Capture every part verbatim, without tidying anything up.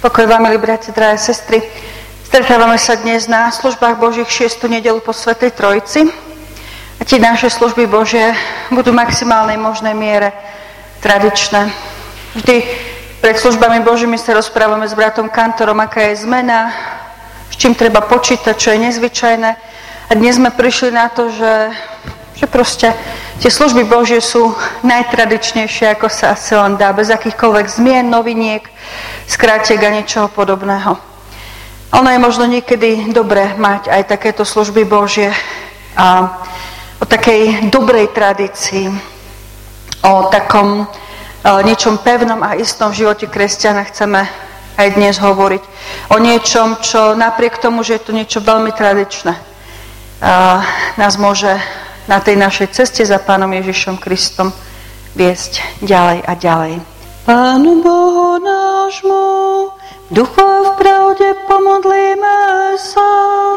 Pokoj vám, milí bratia, drahé sestry. Stretávame sa dnes na službách Božích šiestu nedeľu po Svätej Trojici. A tie naše služby Božie budú v maximálnej možnej miere tradičné. Vždy pred službami Božími sa rozprávame s bratom kantorom, aká je zmena, s čím treba počítať, čo je nezvyčajné. A dnes sme prišli na to, že, že proste tie služby Božie sú najtradičnejšie, ako sa asi len dá, bez akýchkoľvek zmien, noviniek, skrátiek a niečoho podobného. Ono je možno niekedy dobré mať aj takéto služby Božie a o takej dobrej tradícii, o takom o niečom pevnom a istom v živote kresťana chceme aj dnes hovoriť. O niečom, čo napriek tomu, že je to niečo veľmi tradičné, nás môže na tej našej ceste za Pánom Ježišom Kristom viesť ďalej a ďalej. Pánu Bohu nášmu, duchu v pravde pomodlíme sa.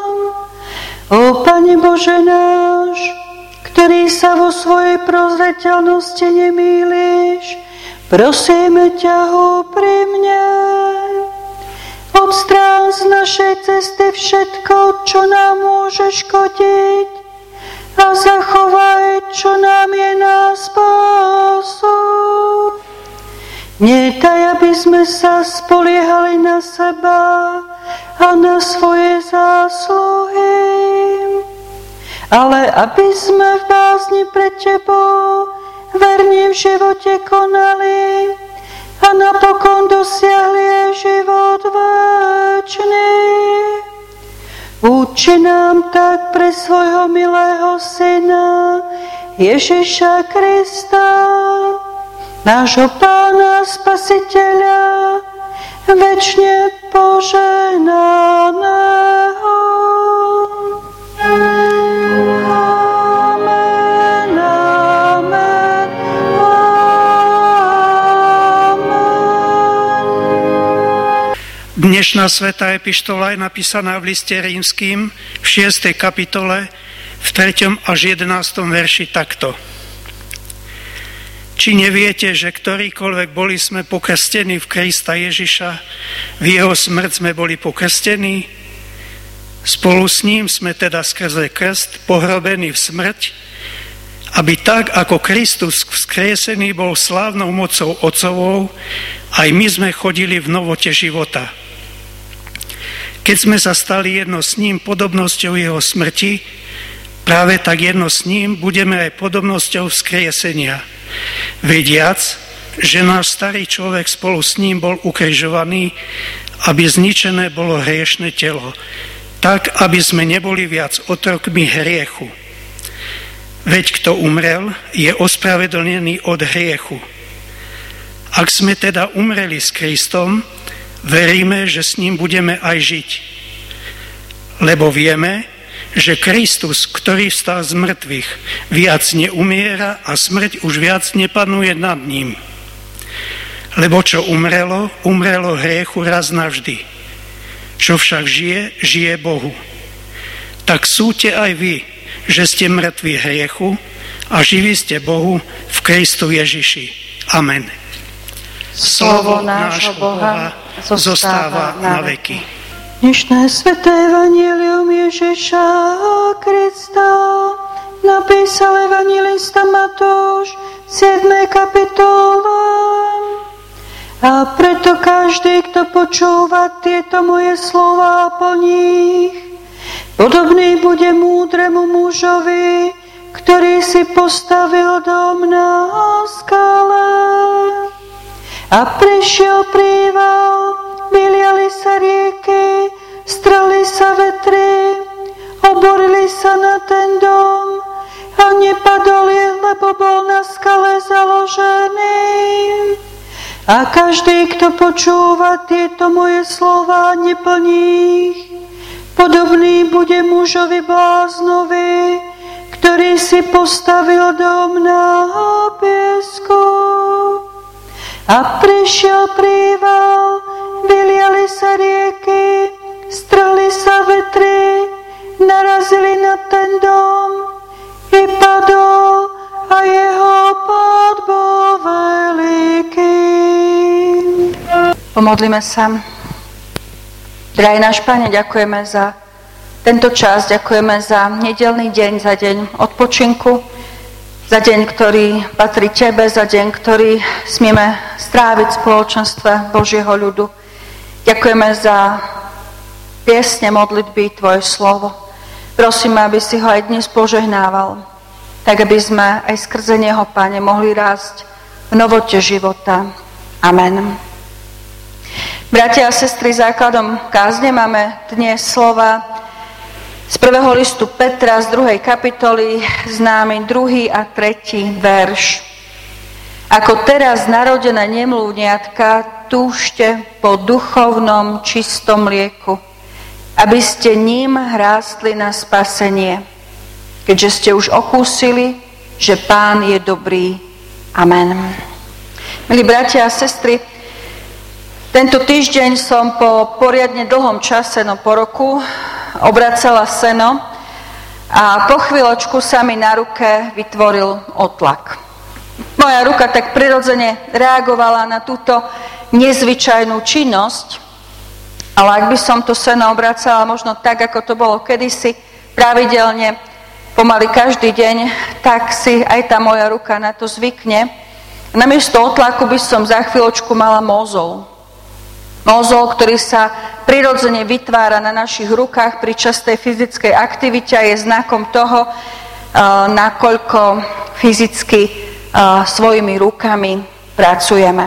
O Pane Bože náš, ktorý sa vo svojej prozreteľnosti nemýliš, prosíme ťa úprimne. Odstrán z našej cesty všetko, čo nám môže škodiť, a zachovaj, čo nám je na spásu. Nedaj, aby sme sa spoliehali na seba a na svoje zásluhy, ale aby sme v bázni pred Tebou verne v živote konali a napokon dosiahli život večný. Uči nám tak pre svojho milého Syna Ježiša Krista, nášho Pána Spasiteľa, večne požehnaného. Amen, amen, amen. Dnešná svätá epištola je napísaná v liste Rímskym v šiestej kapitole v treťom až jedenástom verši takto. Či neviete, že ktorýkoľvek boli sme pokrstení v Krista Ježiša, v jeho smrť sme boli pokrstení? Spolu s ním sme teda skrze krst pohrobení v smrť, aby tak, ako Kristus vzkriesený bol slávnou mocou Otcovou, aj my sme chodili v novote života. Keď sme sa stali jedno s ním podobnosťou jeho smrti, práve tak jedno s ním budeme aj podobnosťou vzkriesenia. Vediac, že náš starý človek spolu s ním bol ukrižovaný, aby zničené bolo hriešne telo, tak, aby sme neboli viac otrokmi hriechu. Veď kto umrel, je ospravedlnený od hriechu. Ak sme teda umreli s Kristom, veríme, že s ním budeme aj žiť. Lebo vieme, že Kristus, ktorý vstal z mŕtvych, viac neumiera a smrť už viac nepanuje nad ním. Lebo čo umrelo, umrelo hriechu raz navždy. Čo však žije, žije Bohu. Tak súďte aj vy, že ste mŕtvi hriechu a živí ste Bohu v Kristu Ježiši. Amen. Slovo nášho Boha zostáva na veky. Dnešné sväté evanjelium Ježiša Krista napísal evanjelista Matúš v siedmej kapitole. A preto každý, kto počúva tieto moje slova a plní ich, podobný bude múdremu mužovi, ktorý si postavil dom na skale. A prišiel príval, vyliali sa rieky, strali sa vetry, oborili sa na ten dom a nepadol je, lebo bol na skale založený. A každý, kto počúva tieto moje slova a neplní ich, podobný bude mužovi bláznovi, ktorý si postavil dom na piesku. A prišiel príval, vyliali sa rieky, strali sa vetry, narazili na ten dom i padol a jeho pád bol veľký. Pomodlíme sa. Drahý náš Pane, ďakujeme za tento čas, ďakujeme za nedeľný deň, za deň odpočinku, za deň, ktorý patrí Tebe, za deň, ktorý smieme stráviť v spoločenstve Božieho ľudu. Ďakujeme za piesne, modlitby, Tvoje slovo. Prosíme, aby si ho aj dnes požehnával, tak aby sme aj skrze neho, Pane, mohli rásť v novote života. Amen. Bratia a sestry, základom kázne máme dnes slova z prvého listu Petra z druhej kapitoly, známy druhý a tretí verš. Ako teraz narodené nemluvniatka, túžte po duchovnom čistom mlieku, aby ste ním rástli na spasenie, keďže ste už okúsili, že Pán je dobrý. Amen. Milí bratia a sestry, tento týždeň som po poriadne dlhom čase, no po roku, obracala seno a po chvíľočku sa mi na ruke vytvoril otlak. Moja ruka tak prirodzene reagovala na túto nezvyčajnú činnosť, ale ak by som to seno obracala možno tak, ako to bolo kedysi, pravidelne, pomaly každý deň, tak si aj tá moja ruka na to zvykne. Namiesto otlaku by som za chvíľočku mala mozol. Mozol, ktorý sa prirodzene vytvára na našich rukách pri častej fyzickej aktivite a je znakom toho, nakoľko fyzicky svojimi rukami pracujeme.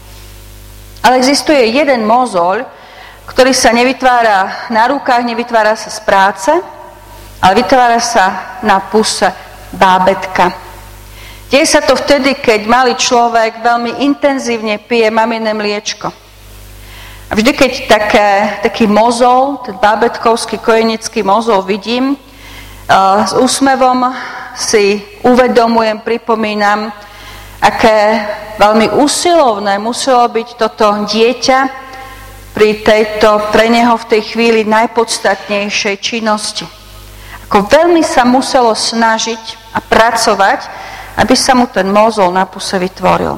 Ale existuje jeden mozol, ktorý sa nevytvára na rukách, nevytvára sa z práce, ale vytvára sa na puse bábätka. Deje sa to vtedy, keď malý človek veľmi intenzívne pije maminé mliečko. A vždy, keď také, taký mozol, ten bábätkovský kojenecký mozol vidím, s úsmevom si uvedomujem, pripomínam, aké veľmi usilovné muselo byť toto dieťa pri tejto, pre neho v tej chvíli najpodstatnejšej činnosti. Ako veľmi sa muselo snažiť a pracovať, aby sa mu ten mozol na puse vytvoril.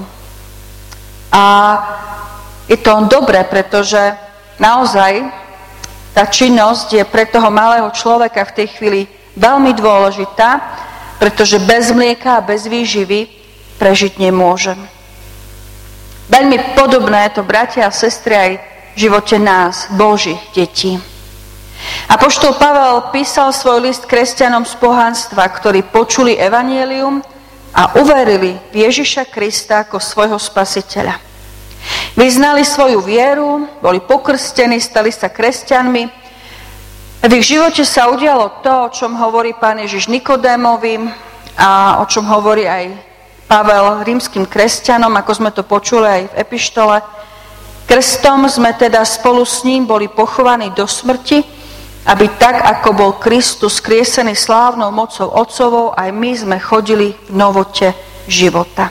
A je to dobré, pretože naozaj tá činnosť je pre toho malého človeka v tej chvíli veľmi dôležitá, pretože bez mlieka a bez výživy prežiť nemôže. Veľmi podobné je to, bratia a sestry, aj v živote nás, Božích detí. Apoštol Pavel písal svoj list kresťanom z pohanstva, ktorí počuli evanjelium a uverili v Ježiša Krista ako svojho spasiteľa. Vyznali svoju vieru, boli pokrstení, stali sa kresťanmi. V ich živote sa udialo to, o čom hovorí Pán Ježiš Nikodémovi a o čom hovorí aj Pavel rímskym kresťanom, ako sme to počuli aj v epištole. Krstom sme teda spolu s ním boli pochovaní do smrti, aby tak, ako bol Kristus skriesený slávnou mocou Otcovou, aj my sme chodili v novote života.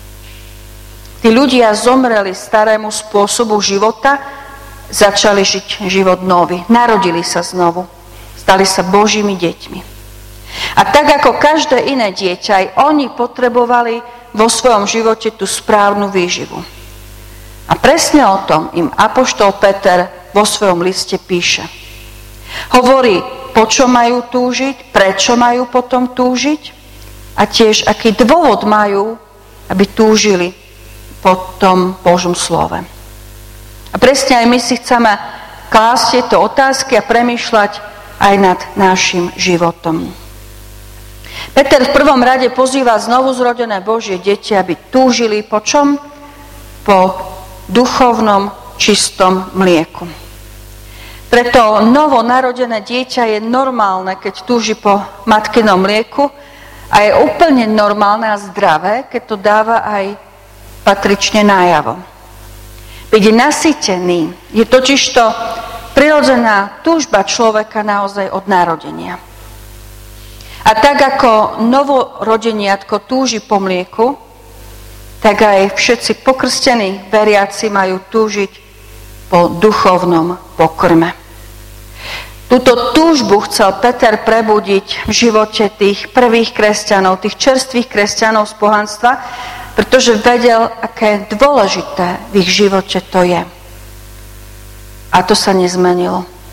Tí ľudia zomreli starému spôsobu života, začali žiť život nový, narodili sa znovu, stali sa Božími deťmi. A tak ako každé iné dieťa, aj oni potrebovali vo svojom živote tú správnu výživu. A presne o tom im apoštol Peter vo svojom liste píše. Hovorí, po čo majú túžiť, prečo majú potom túžiť a tiež aký dôvod majú, aby túžili po tom Božom slove. A presne aj my si chceme klásť tieto otázky a premýšľať aj nad našim životom. Peter v prvom rade pozýva znovu zrodené Božie deti, aby túžili po čom? Po duchovnom čistom mlieku. Preto novonarodené dieťa je normálne, keď túži po matkinom mlieku a je úplne normálne a zdravé, keď to dáva aj patrične najavo. Byť nasýtený je totižto prirodzená túžba človeka naozaj od narodenia. A tak ako novorodeniatko túži po mlieku, tak aj všetci pokrstení veriaci majú túžiť po duchovnom pokrme. Túto túžbu chcel Peter prebudiť v živote tých prvých kresťanov, tých čerstvých kresťanov z pohanstva, pretože vedel, aké dôležité v ich živote to je. A to sa nezmenilo.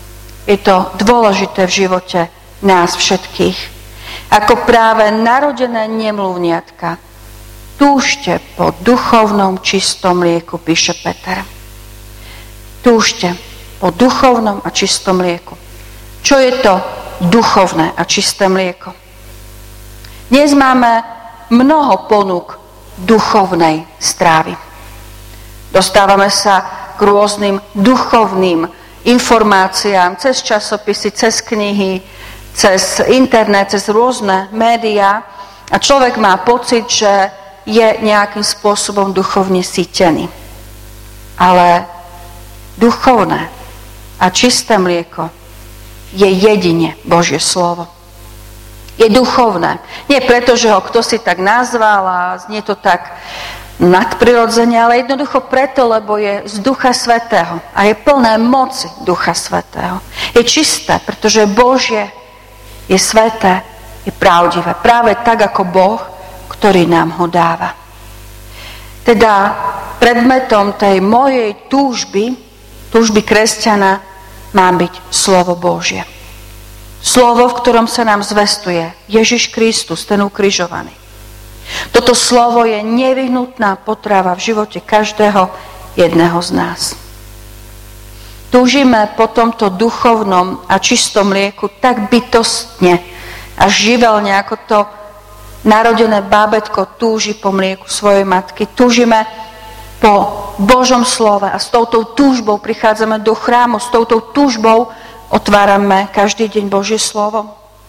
Je to dôležité v živote nás všetkých. Ako práve narodené nemluvniatka, túžte po duchovnom čistom mlieku, píše Peter. Túžte po duchovnom a čistom mlieku. Čo je to duchovné a čisté mlieko? Dnes máme mnoho ponúk duchovnej strávy. Dostávame sa k rôznym duchovným informáciám cez časopisy, cez knihy, cez internet, cez rôzne médiá a človek má pocit, že je nejakým spôsobom duchovne sytený. Ale duchovné a čisté mlieko je jedine Božie slovo. Je duchovné. Nie preto, že ho kto si tak nazval a znie to tak nadprirodzene, ale jednoducho preto, lebo je z Ducha Svätého a je plné moci Ducha Svätého. Je čisté, pretože Božie je sväté, je pravdivé. Práve tak ako Boh, ktorý nám ho dáva. Teda predmetom tej mojej túžby, túžby kresťana, má byť slovo Božie. Slovo, v ktorom sa nám zvestuje Ježiš Kristus, ten ukrižovaný. Toto slovo je nevyhnutná potrava v živote každého jedného z nás. Túžime po tomto duchovnom a čistom mlieku tak bytostne a živelne, ako to narodené bábätko túži po mlieku svojej matky. Túžime po Božom slove a s touto túžbou prichádzame do chrámu, s touto túžbou otvárame každý deň Božie slovo.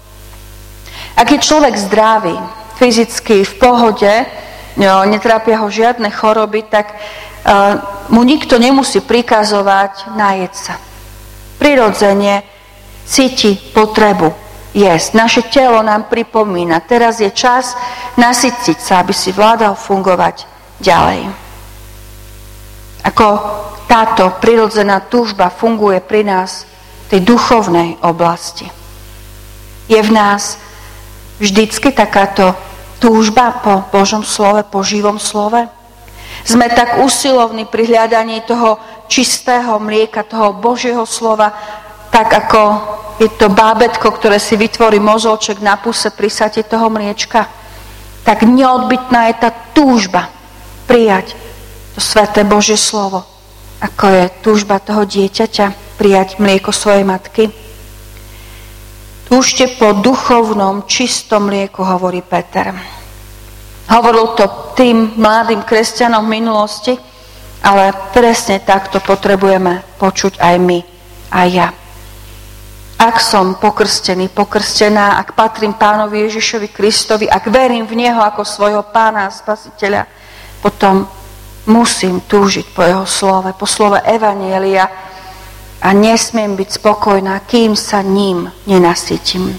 Ak je človek zdravý, fyzicky v pohode, netrápia ho žiadne choroby, tak uh, mu nikto nemusí prikazovať najesť sa. Prirodzene cíti potrebu jesť. Naše telo nám pripomína, teraz je čas nasytiť sa, aby si vládal fungovať ďalej. Ako táto prirodzená túžba funguje pri nás v tej duchovnej oblasti. Je v nás vždycky takáto túžba po Božom slove, po živom slove? Sme tak usilovní pri hľadaní toho čistého mlieka, toho Božieho slova, tak ako je to bábätko, ktoré si vytvorí mozolček na puse pri sate toho mliečka. Tak neodbytná je tá túžba prijať to sväté Božie slovo, ako je túžba toho dieťaťa prijať mlieko svojej matky. Túžte po duchovnom, čistom mlieku, hovorí Peter. Hovoril to tým mladým kresťanom v minulosti, ale presne takto potrebujeme počuť aj my, aj ja. Ak som pokrstený, pokrstená, ak patrím Pánovi Ježišovi Kristovi, ak verím v Neho ako svojho Pána a Spasiteľa, potom musím túžiť po Jeho slove, po slove Evanjelia a nesmiem byť spokojná, kým sa ním nenasytím.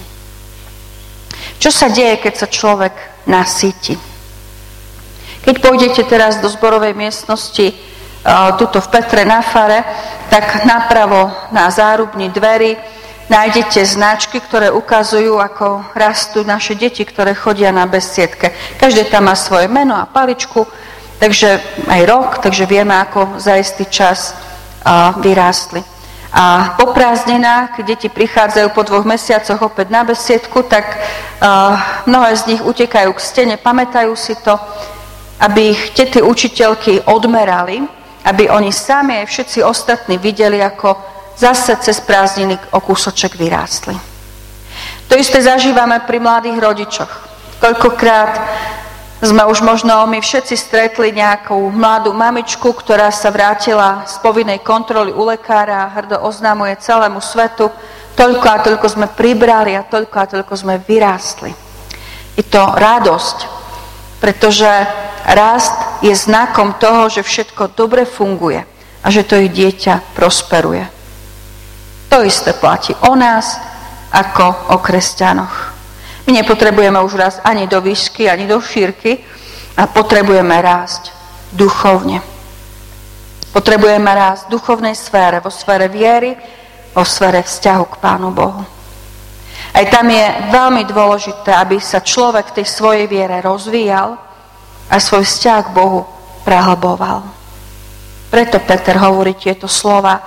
Čo sa deje, keď sa človek nasytí? Keď pôjdete teraz do zborovej miestnosti, tuto v Petre na fare, tak napravo na zárubni dveri nájdete značky, ktoré ukazujú, ako rastú naše deti, ktoré chodia na besiedke. Každé tam má svoje meno a paličku, takže aj rok, takže vieme, ako za istý čas uh, vyrástli. A po prázdninách, keď deti prichádzajú po dvoch mesiacoch opäť na besiedku, tak uh, mnohé z nich utekajú k stene, pamätajú si to, aby ich tety učiteľky odmerali, aby oni sami aj všetci ostatní videli, ako zase cez prázdniny o kúsoček vyrástli. To isté zažívame pri mladých rodičoch. Koľkokrát sme už možno my všetci stretli nejakú mladú mamičku, ktorá sa vrátila z povinnej kontroly u lekára a hrdo oznamuje celému svetu, toľko a toľko sme pribrali a toľko a toľko sme vyrástli. Je to radosť, pretože rast je znakom toho, že všetko dobre funguje a že to ich dieťa prosperuje. To isté platí o nás ako o kresťanoch. My nepotrebujeme už rásť ani do výšky, ani do šírky a potrebujeme rásť duchovne. Potrebujeme rásť v duchovnej sfére, vo sfére viery, vo sfére vzťahu k Pánu Bohu. Aj tam je veľmi dôležité, aby sa človek v tej svojej viere rozvíjal a svoj vzťah k Bohu prehlboval. Preto Peter hovorí tieto slova: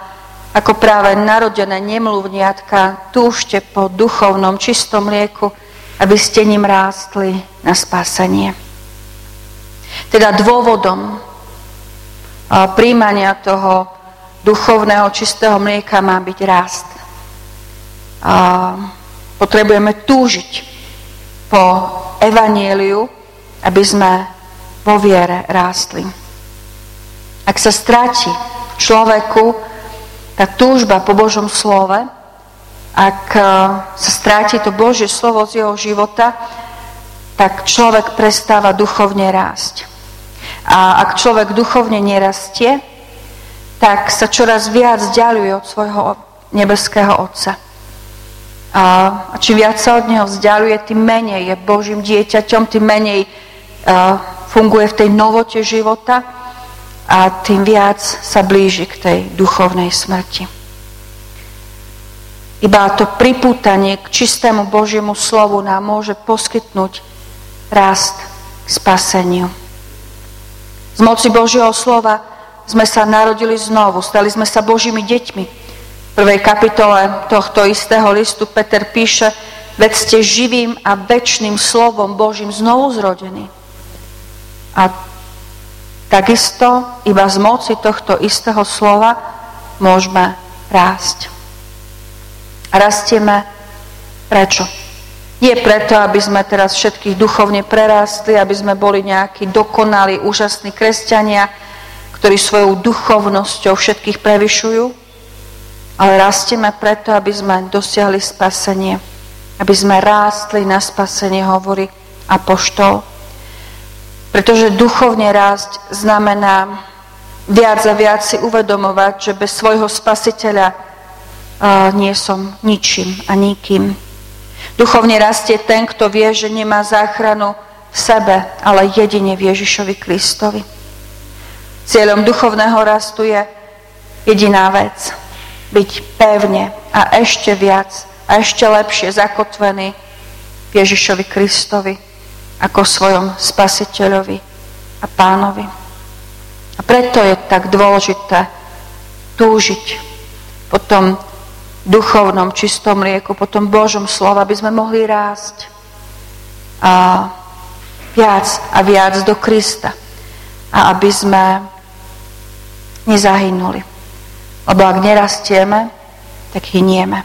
ako práve narodené nemluvniatka, túžte po duchovnom čistom mlieku, aby ste ním rástli na spásenie. Teda dôvodom príjmania toho duchovného čistého mlieka má byť rást. A potrebujeme túžiť po evanjeliu, aby sme vo viere rástli. Ak sa stratí v človeku tá túžba po Božom slove, ak sa stráti to Božie slovo z jeho života, tak človek prestáva duchovne rásť. A ak človek duchovne nerastie, tak sa čoraz viac vzdialuje od svojho nebeského Otca. A čím viac sa od neho vzdialuje, tým menej je Božím dieťaťom, tým menej funguje v tej novote života, a tým viac sa blíži k tej duchovnej smrti. Iba to pripútanie k čistému Božiemu slovu nám môže poskytnúť rast k spaseniu. Z moci Božieho slova sme sa narodili znovu, stali sme sa Božími deťmi. V prvej kapitole tohto istého listu Peter píše: veď ste živým a večným slovom Božím znovu zrodení. A takisto iba z moci tohto istého slova môžeme rásť. A rastieme prečo? Nie preto, aby sme teraz všetkých duchovne prerástli, aby sme boli nejakí dokonalí, úžasní kresťania, ktorí svojou duchovnosťou všetkých prevyšujú, ale rastieme preto, aby sme dosiahli spasenie, aby sme rástli na spasenie, hovorí apoštol. Pretože duchovne rásť znamená viac a viac si uvedomovať, že bez svojho spasiteľa uh, nie som ničím a nikým. Duchovne rastie ten, kto vie, že nemá záchranu v sebe, ale jedine v Ježišovi Kristovi. Cieľom duchovného rastu je jediná vec. Byť pevne a ešte viac a ešte lepšie zakotvený v Ježišovi Kristovi ako svojom spasiteľovi a pánovi. A preto je tak dôležité túžiť po tom duchovnom čistom mlieku, po tom Božom slove, aby sme mohli rásť a viac a viac do Krista a aby sme nezahynuli. Lebo ak nerastieme, tak hynieme.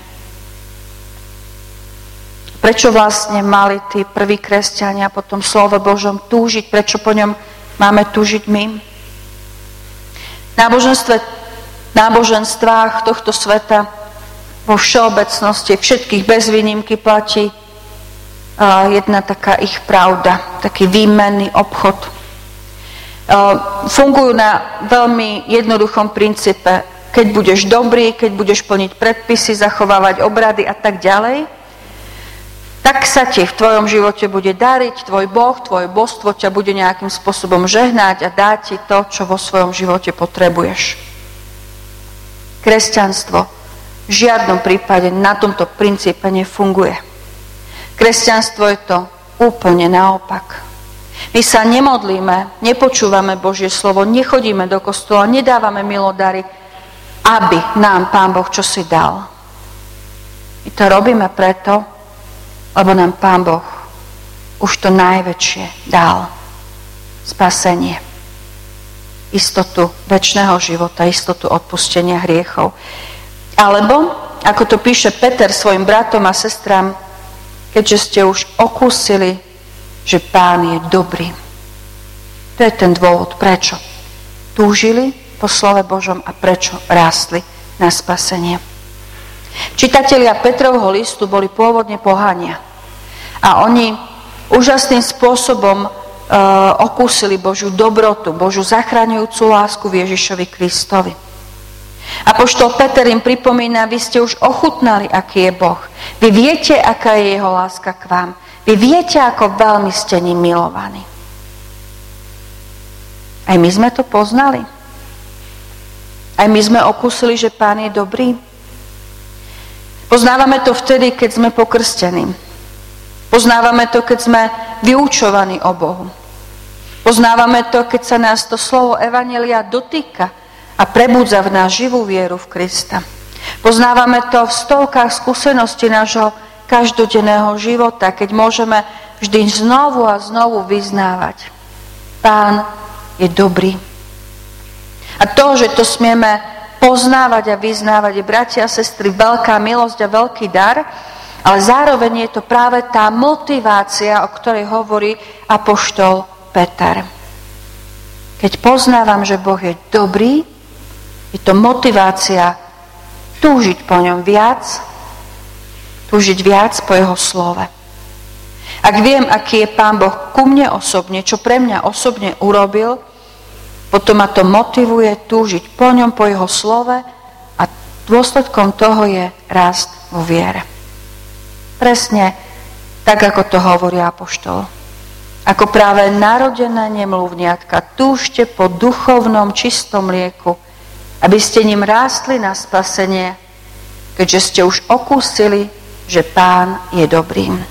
Prečo vlastne mali tí prví kresťania po tom slove Božom túžiť? Prečo po ňom máme túžiť my? V náboženstve, náboženstvách tohto sveta vo všeobecnosti všetkých bez výnimky platí uh, jedna taká ich pravda, taký výmenný obchod. Uh, fungujú na veľmi jednoduchom princípe. Keď budeš dobrý, keď budeš plniť predpisy, zachovávať obrady a tak ďalej, tak sa ti v tvojom živote bude dariť, tvoj Boh, tvoje božstvo ťa bude nejakým spôsobom žehnať a dá ti to, čo vo svojom živote potrebuješ. Kresťanstvo v žiadnom prípade na tomto princípe nefunguje. Kresťanstvo je to úplne naopak. My sa nemodlíme, nepočúvame Božie slovo, nechodíme do kostola, nedávame milodary, aby nám Pán Boh čosi dal. My to robíme preto, lebo nám Pán Boh už to najväčšie dal. Spasenie. Istotu večného života, istotu odpustenia hriechov. Alebo, ako to píše Peter svojim bratom a sestram, keďže ste už okúsili, že Pán je dobrý. To je ten dôvod, prečo túžili po slove Božom a prečo rástli na spasenie. Čitatelia Petrovho listu boli pôvodne pohania a oni úžasným spôsobom e, okúsili Božiu dobrotu, Božiu zachraňujúcu lásku v Ježišovi Kristovi. Apoštol Peter im pripomína, vy ste už ochutnali, aký je Boh. Vy viete, aká je jeho láska k vám. Vy viete, ako veľmi ste ním milovaní. Aj my sme to poznali. Aj my sme okúsili, že Pán je dobrý. Poznávame to vtedy, keď sme pokrstení. Poznávame to, keď sme vyučovaní o Bohu. Poznávame to, keď sa nás to slovo evanjelia dotýka a prebudza v nás živú vieru v Krista. Poznávame to v stovkách skúseností nášho každodenného života, keď môžeme vždy znovu a znovu vyznávať: Pán je dobrý. A to, že to smieme poznávať a vyznávať, je, bratia a sestry, veľká milosť a veľký dar, ale zároveň je to práve tá motivácia, o ktorej hovorí apoštol Peter. Keď poznávam, že Boh je dobrý, je to motivácia túžiť po ňom viac, túžiť viac po jeho slove. Ak viem, aký je Pán Boh ku mne osobne, čo pre mňa osobne urobil, potom ma to motivuje túžiť po ňom, po jeho slove a dôsledkom toho je rast vo viere. Presne tak, ako to hovorí apoštol. Ako práve narodené nemluvniatka, túžte po duchovnom čistom mlieku, aby ste ním rástli na spasenie, keďže ste už okúsili, že Pán je dobrým.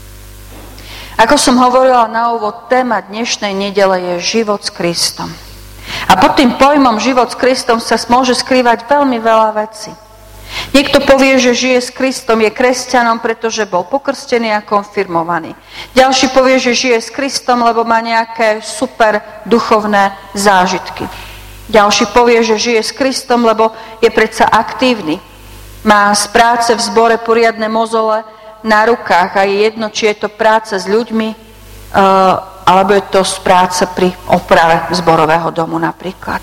Ako som hovorila na úvod, téma dnešnej nedele je život s Kristom. A pod tým pojmom život s Kristom sa môže skrývať veľmi veľa vecí. Niekto povie, že žije s Kristom, je kresťanom, pretože bol pokrstený a konfirmovaný. Ďalší povie, že žije s Kristom, lebo má nejaké super duchovné zážitky. Ďalší povie, že žije s Kristom, lebo je predsa aktívny. Má z práce v zbore poriadne mozole na rukách a je jedno, či je to práca s ľuďmi, alebo je to z práce pri oprave zborového domu napríklad.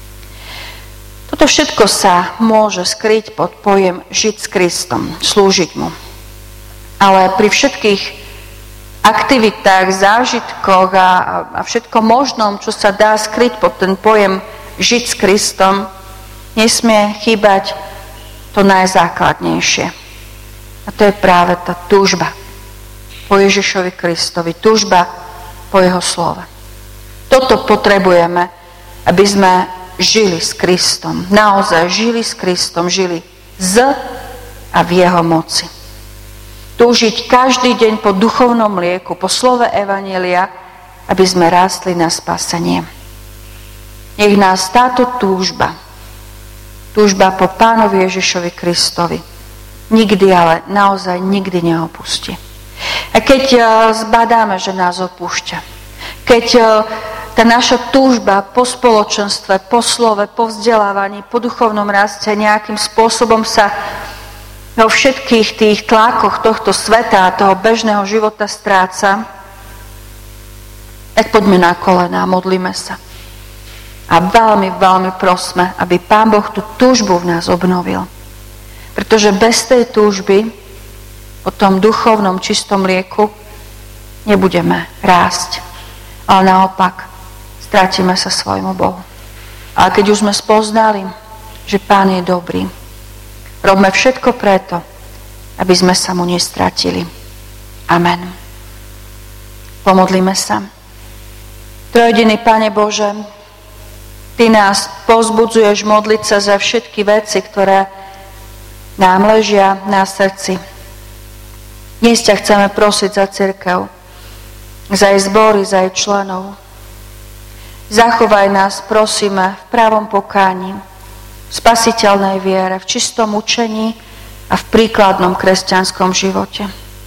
Toto všetko sa môže skryť pod pojem žiť s Kristom, slúžiť mu. Ale pri všetkých aktivitách, zážitkoch a, a všetko možnom, čo sa dá skryť pod ten pojem žiť s Kristom, nesmie chýbať to najzákladnejšie. A to je práve tá túžba po Ježišovi Kristovi, túžba po jeho slove. Toto potrebujeme, aby sme žili s Kristom. Naozaj žili s Kristom, žili z a v jeho moci. Túžiť každý deň po duchovnom mlieku, po slove evanjelia, aby sme rástli na spasenie. Nech nás táto túžba, túžba po Pánovi Ježišovi Kristovi, nikdy, ale naozaj nikdy neopustí. A keď zbadáme, že nás opúšťa, keď tá naša túžba po spoločenstve, po slove, po vzdelávaní, po duchovnom raste nejakým spôsobom sa vo všetkých tých tlakoch tohto sveta a toho bežného života stráca, tak poďme na kolená a modlíme sa. A veľmi, veľmi prosme, aby Pán Boh tú túžbu v nás obnovil. Pretože bez tej túžby po tom duchovnom čistom mlieku nebudeme rásť. Ale naopak strátime sa svojmu Bohu. Ale keď už sme spoznali, že Pán je dobrý, robme všetko preto, aby sme sa mu nestratili. Amen. Pomodlíme sa. Trojjediný Pane Bože, Ty nás povzbudzuješ modliť sa za všetky veci, ktoré nám ležia na srdci. Dnes ťa chceme prosiť za cirkev, za jej zbory, za jej členov. Zachovaj nás, prosíme, v pravom pokáni, v spasiteľnej viere, v čistom učení a v príkladnom kresťanskom živote.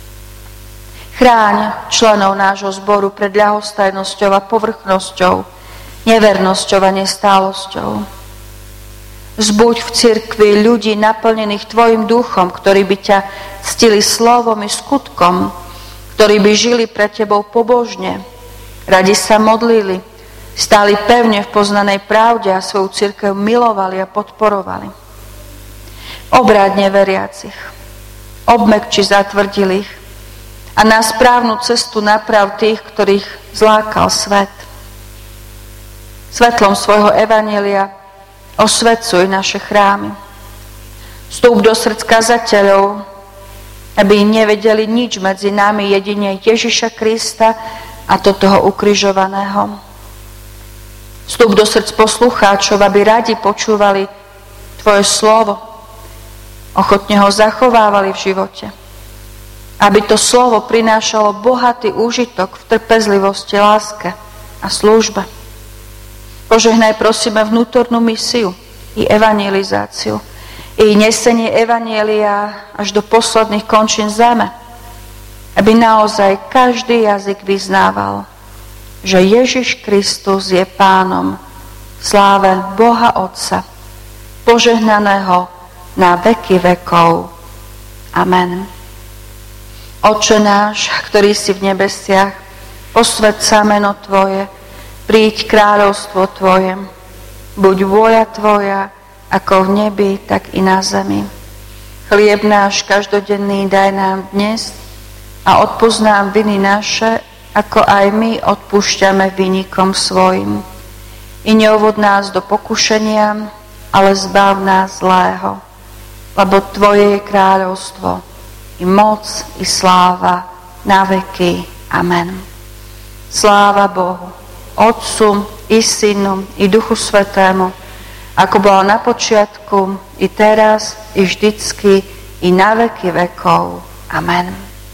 Chráň členov nášho zboru pred ľahostajnosťou a povrchnosťou, nevernosťou a nestálosťou. Zbuď v cirkvi ľudí naplnených Tvojim duchom, ktorí by ťa ctili slovom i skutkom, ktorí by žili pre Tebou pobožne, radi sa modlili, stáli pevne v poznanej pravde a svoju cirkev milovali a podporovali. Obráť neveriacich, obmäkči zatvrdilých a na správnu cestu naprav tých, ktorých zlákal svet. Svetlom svojho evanjelia osvecuj naše chrámy. Vstúp do srdc kazateľov, aby nevedeli nič medzi nami, jedine Ježiša Krista a to toho ukrižovaného. Vstúp do srdc poslucháčov, aby radi počúvali Tvoje slovo, ochotne ho zachovávali v živote. Aby to slovo prinášalo bohatý úžitok v trpezlivosti, láske a službe. Požehnaj, prosíme, vnútornú misiu i evangelizáciu, i nesenie evanjelia až do posledných končín zeme, aby naozaj každý jazyk vyznával, že Ježiš Kristus je Pánom v sláve Boha Otca, požehnaného na veky vekov. Amen. Otče náš, ktorý si v nebesiach, posväť sa meno Tvoje, príď kráľovstvo Tvoje, buď vôľa Tvoja, ako v nebi, tak i na zemi. Chlieb náš každodenný daj nám dnes a odpusť nám viny naše, ako aj my odpúšťame vinníkom svojim. I neuvod nás do pokušenia, ale zbav nás zlého, lebo Tvoje je kráľovstvo, i moc, i sláva, na veky. Amen. Sláva Bohu, Otcu, i Synu, i Duchu Svätému, ako bolo na počiatku, i teraz, i vždycky, i na veky vekov. Amen.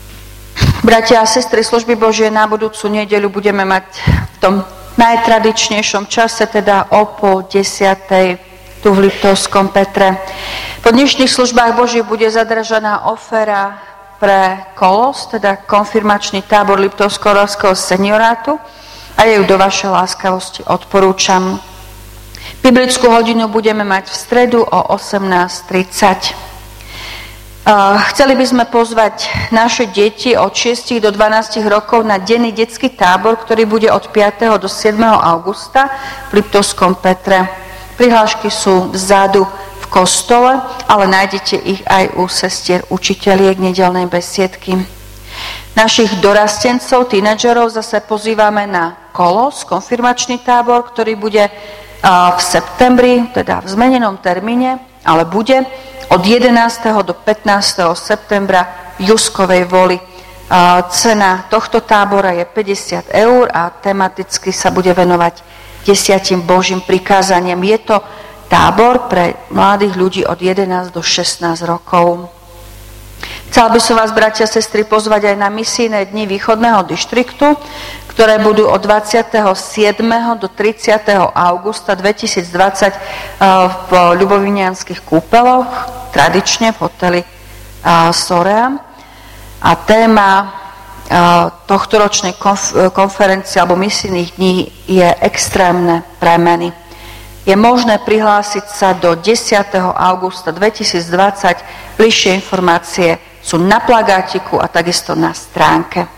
Bratia a sestry, služby Božie na budúcu nedeľu budeme mať v tom najtradičnejšom čase, teda o pol desiatej, tu v Liptovskom Petre. Po dnešných službách Boží bude zadržaná ofera pre Kolos, teda konfirmačný tábor Liptovsko-Oravského seniorátu, a ju do vašej láskavosti odporúčam. Biblickú hodinu budeme mať v stredu o osemnásť tridsať. Chceli by sme pozvať naše deti od šiestich do dvanástich rokov na denný detský tábor, ktorý bude od piateho do siedmeho augusta v Liptovskom Petre. Prihlášky sú vzadu v kostole, ale nájdete ich aj u sestier učiteľiek nedeľnej besiedky. Našich dorastencov, tínedžerov zase pozývame na Kolos, konfirmačný tábor, ktorý bude v septembri, teda v zmenenom termíne, ale bude od jedenásteho do pätnásteho septembra v Juskovej Voli. Cena tohto tábora je päťdesiat eur a tematicky sa bude venovať desiatim Božím prikázaniam. Je to tábor pre mladých ľudí od jedenásť do šestnásť rokov. Chcel by som vás, bratia a sestry, pozvať aj na misijné dni východného dištriktu, ktoré budú od dvadsiateho siedmeho do tridsiateho augusta dvetisícdvadsať v ľubovinianskych kúpeloch, tradične v hoteli Sorea. A téma tohtoročnej konferencie alebo misijných dní je extrémne premeny. Je možné prihlásiť sa do desiateho augusta dvetisícdvadsať. Bližšie informácie sú na plagátiku a takisto na stránke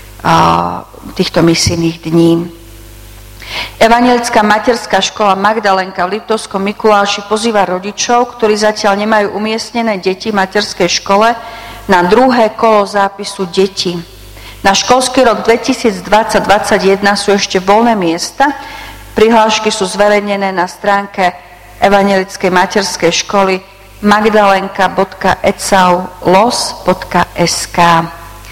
týchto misijných dní. Evanjelická materská škola Magdalenka v Liptovskom Mikuláši pozýva rodičov, ktorí zatiaľ nemajú umiestnené deti v materskej škole, na druhé kolo zápisu detí. Na školský rok dvetisícdvadsať dvadsaťjeden sú ešte voľné miesta. Prihlášky sú zverejnené na stránke Evanjelickej materskej školy magdalenka bodka ecaulos bodka es ká.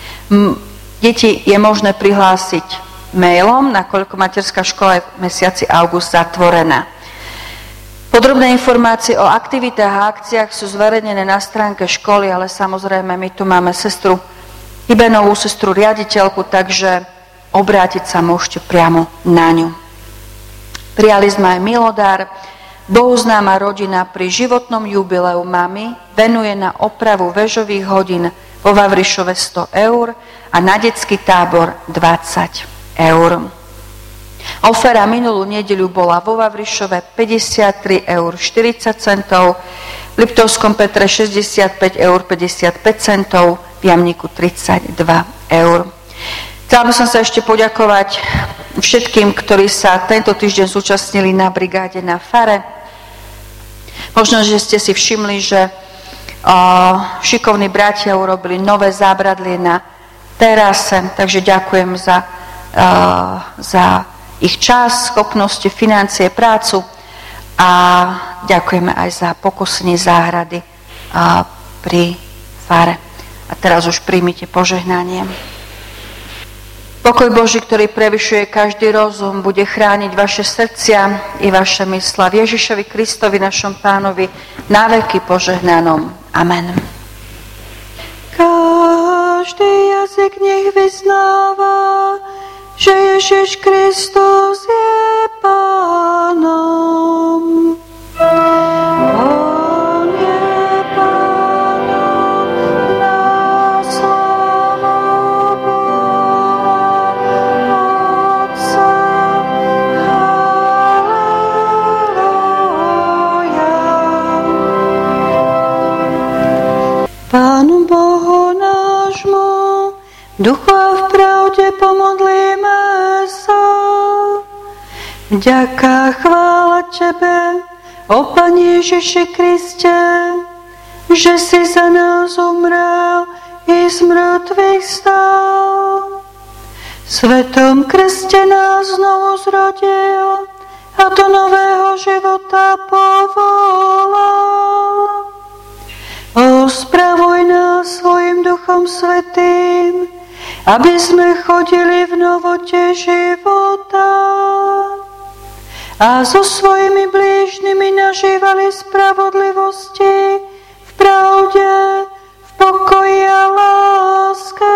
Deti je možné prihlásiť mailom, nakoľko materská škola je v mesiaci august zatvorená. Podrobné informácie o aktivitách a akciách sú zverejnené na stránke školy, ale samozrejme my tu máme sestru Ibenovú, sestru riaditeľku, takže obrátiť sa môžete priamo na ňu. Prijali sme aj milodár. Bohuznáma rodina pri životnom jubileu mamy venuje na opravu väžových hodín vo Vavrišove sto eur a na detský tábor dvadsať eur. Ofera minulú nedeľu bola vo Vavrišove päťdesiattri eur štyridsať centov, v Liptovskom Petre šesťdesiatpäť eur päťdesiatpäť centov, v Jamníku tridsaťdva eur. Chcela by som sa ešte poďakovať všetkým, ktorí sa tento týždeň zúčastnili na brigáde na fare. Možno, že ste si všimli, že o, šikovní bratia urobili nové zábradlie na terase, takže ďakujem za, o, za ich čas, schopnosti, financie, prácu a ďakujeme aj za pokosenie záhrady o, pri fare. A teraz už príjmite požehnanie. Pokoj Boží, ktorý prevyšuje každý rozum, bude chrániť vaše srdcia i vaše mysle. V Ježišovi Kristovi, našom Pánovi, na veky požehnanom. Amen. Každý jazyk nech vyznáva, že Ježiš Kristus je Pánom. On je Pánu Bohu nášmu, duchu a v pravde pomodlíme sa. Vďaka, chvála Tebe, o Pane Ježiši Kriste, že si za nás umrel i z mŕtvych stal. Svetom krste nás znovu zrodil a do nového života povolal. Ospravuj nás svojim Duchom Svätým, aby sme chodili v novote života a so svojimi blížnymi nažívali spravodlivosti v pravde, v pokoji a láske.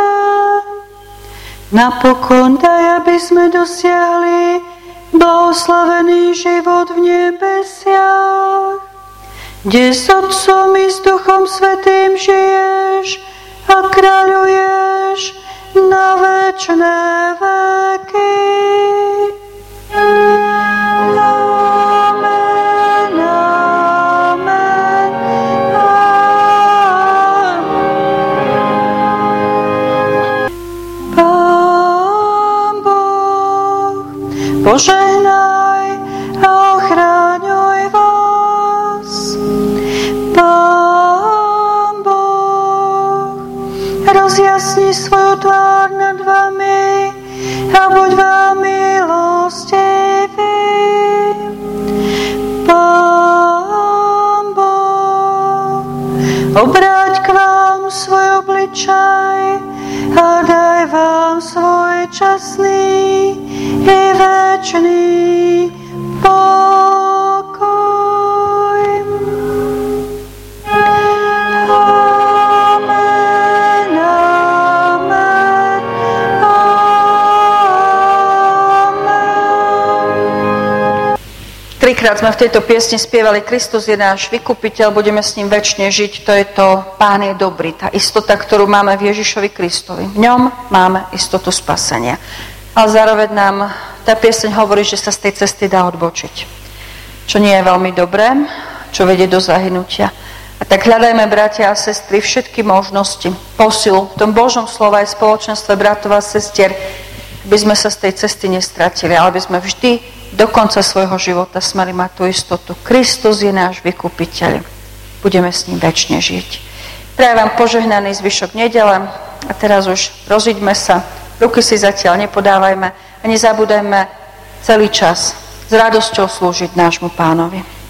Napokon daj, aby sme dosiahli blahoslavený život v nebesiach, kde s Otcom i s Duchom Svätým žiješ a kráľuješ na večné veky. Amen, amen, amen. Pán Boh, požehnaj a ochráňuj vás. Pán Boh, rozjasni svoju tvár nad vami a buď vám milostivý. Pán Boh, obráť k vám svoj obličaj a daj vám svoj časný i večný pokoj. Amen, amen, amen. Trikrát sme v tejto piesni spievali Kristus je náš vykupiteľ, budeme s ním večne žiť, to je to Pán je dobrý, tá istota, ktorú máme v Ježišovi Kristovi. V ňom máme istotu spasenia. Ale zároveň nám tá pieseň hovorí, že sa z tej cesty dá odbočiť. Čo nie je veľmi dobré, čo vedie do zahynutia. A tak hľadajme, bratia a sestry, všetky možnosti, posilu v tom Božom slove aj spoločenstve bratov a sestier, aby sme sa z tej cesty nestratili, ale aby sme vždy do konca svojho života smeli mať tú istotu. Kristus je náš vykupiteľ. Budeme s ním večne žiť. Prajem vám požehnaný zvyšok nedele a teraz už rozíďme sa. Ruky si zatiaľ nepodávajme a nezabúdajme celý čas s radosťou slúžiť nášmu Pánovi.